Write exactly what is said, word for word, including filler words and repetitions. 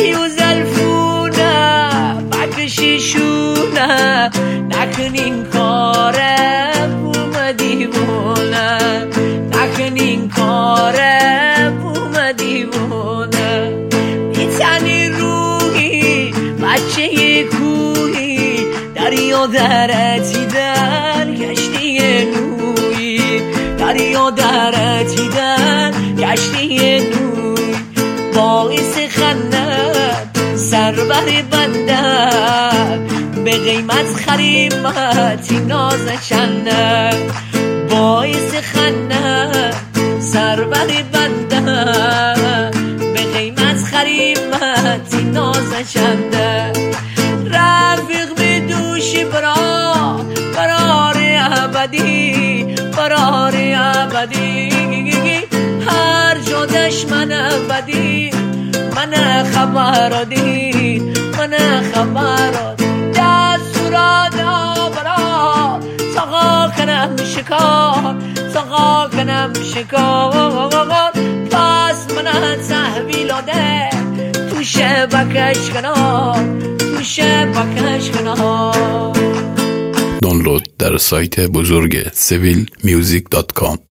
و زلفونه بکشیشونه نکن این کاره بوم دیوونه نکن این کاره بوم دیوونه میتنی روحی بچه کوهی دریا درتی در کشتی نوی دریا درتی در کشتی نوی باعث خندت سربر بندر به قیمت خریمت ناز چندر باعث خندت سربر بندر به قیمت خریمت ناز چندر رفیق به دوش برا برار ابدی برار ابدی هر جا دشمن ابدی من خبر دی من خبر دستورات برا ساقا کنم شکار ساقا کنم شکار پس من تحویل ده تو شبکش کنار تو شبکش کنار. دانلود در سایت بزرگ سویل میوزیک دات کام.